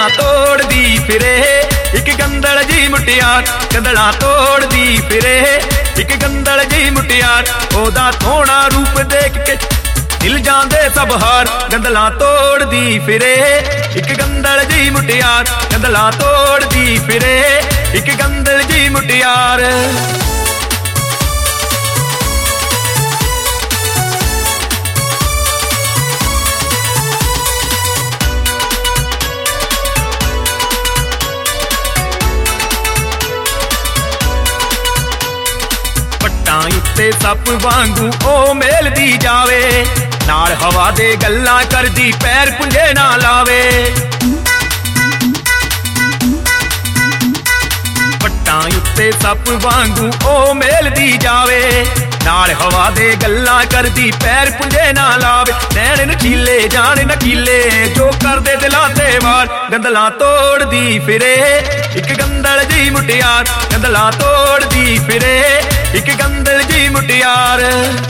ਗੰਦਲਾਂ ਤੋੜਦੀ ਫਿਰੇ ਇੱਕ ਗੰਦਲ ਜੀ ਮੁਟਿਆਰ, ਗੰਦਲਾਂ ਤੋੜਦੀ ਫਿਰੇ ਇੱਕ ਗੰਦਲ ਜੀ ਮੁਟਿਆਰ। ਉਹਦਾ ਸੋਹਣਾ ਰੂਪ ਦੇਖ ਕੇ ਹਿਲ ਜਾਂਦੇ ਸਭ ਹਾਰ, ਗੰਦਲਾਂ ਤੋੜਦੀ ਫਿਰੇ ਇੱਕ ਗੰਦਲ ਜੀ ਮੁਟਿਆਰ, ਗੰਦਲਾਂ ਤੋੜਦੀ ਫਿਰੇ ਇੱਕ ਗੰਦਲ ਜੀ ਮੁਟਿਆਰ। ਪੱਟਾਂ ਉੱਤੇ ਸੱਪ ਵਾਂਗੂ ਉਹ ਮੇਲਦੀ ਜਾਵੇ, ਨਾਲ ਹਵਾ ਦੇ ਗੱਲਾਂ ਕਰਦੀ ਪੈਰ ਪੁੰਝੇ ਨਾ ਲਾਵੇ। ਪੱਟਾਂ ਉੱਤੇ ਸੱਪ ਵਾਂਗੂ ਉਹ ਮੇਲਦੀ ਜਾਵੇ, ਨਾਲ ਹਵਾ ਦੇ ਗੱਲਾਂ ਕਰਦੀ ਪੈਰ ਪੁੰਝੇ ਨਾ ਲਾਵੇ। ਨੈਣ ਨਕੀਲੇ ਜਾਣ ਨਕੀਲੇ ਜੋ ਕਰਦੇ ਦਿਲਾਂ ਤੇ ਵਾਰ, ਗੰਦਲਾਂ ਤੋੜਦੀ ਫਿਰੇ ਇੱਕ ਗੰਦਲ ਜੀ ਮੁਟਿਆਰ, ਗੰਦਲਾਂ ਤੋੜਦੀ ਫਿਰੇ ਇੱਕ ਗੰਦਲ ਜੀ ਮੁਟਿਆਰ।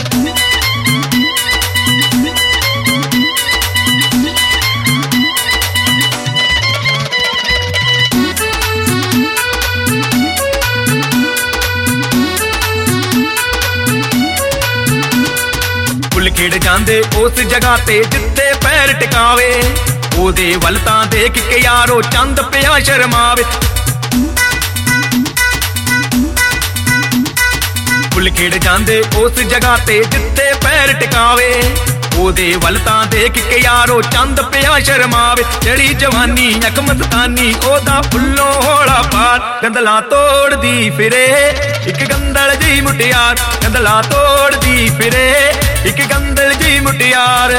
ਫੁੱਲ ਖਿੜ ਜਾਂਦੇ ਉਸ ਜਗ੍ਹਾ ਤੇ ਜਿੱਥੇ ਪੈਰ ਟਿਕਾਵੇ, ਉਹਦੇ ਵੱਲ ਤਾਂ ਦੇਖ ਕੇ ਯਾਰੋ ਚੰਦ ਪਿਆ ਸ਼ਰਮਾਵੇ। ਫੁੱਲ ਖਿੜ ਜਾਂਦੇ ਉਸ ਜਗ੍ਹਾ ਤੇ ਜਿੱਥੇ ਪੈਰ ਟਿਕਾਵੇ, ਉਹਦੇ ਵੱਲ ਤਾਂ ਦੇਖ ਕੇ ਯਾਰੋ ਚੰਦ ਪਿਆ ਸ਼ਰਮਾਵੇ। ਜਿਹੜੀ ਜਵਾਨੀ ਅੱਖ ਮਸਤਾਨੀ ਉਹਦਾ ਫੁੱਲੋਂ ਹੌਲਾ ਪਾਰ, ਗੰਦਲਾਂ ਤੋੜਦੀ ਫਿਰੇ ਇੱਕ ਗੰਦਲ ਜੀ ਮੁਟਿਆਰ, ਗੰਦਲਾਂ ਤੋੜਦੀ ਫਿਰੇ ਇੱਕ ਗੰਦਲ ਜੀ ਮੁਟਿਆਰ।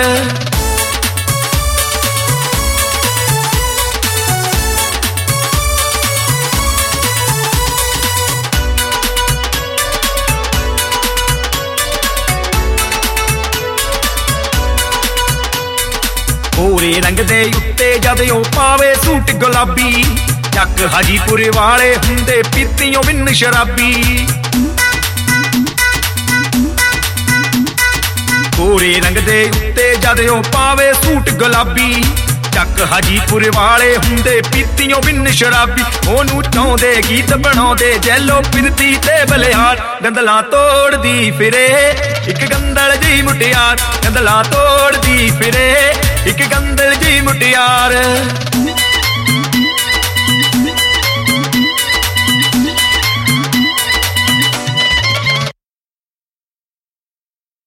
ਗੋਰੇ ਰੰਗ ਦੇ ਉੱਤੇ ਜਦ ਉਹ ਪਾਵੇ ਸੂਟ ਗੁਲਾਬੀ, ਚੱਕ ਹਾਜੀਪੁਰ ਵਾਲੇ ਹੁੰਦੇ ਪੀਤੀਓ ਬਿਨ ਸ਼ਰਾਬੀ। ਗੋਰੇ ਰੰਗ ਦੇ ਉੱਤੇ ਜਦ ਉਹ ਪਾਵੇ ਸੂਟ ਗੁਲਾਬੀ, ਚੱਕ ਹਾਜੀਪੁਰ ਵਾਲੇ ਹੁੰਦੇ ਪੀਤੀਓ ਬਿਨ ਸ਼ਰਾਬੀ। ਉਹਨੂੰ ਚਾਹੁੰਦੇ ਗੀਤ ਬਣਾਉਂਦੇ ਜੈਲੋ ਫਿਰਦੀ ਤੇ ਬਲਿਹਾਰ, ਗੰਦਲਾਂ ਤੋੜਦੀ ਫਿਰੇ ਇੱਕ ਗੰਦਲ ਜੀ ਮੁਟਿਆਰ, ਗੰਦਲਾਂ ਤੋੜਦੀ ਫਿਰੇ ਇੱਕ ਗੰਦਲ ਜੀ ਮੁਟਿਆਰ।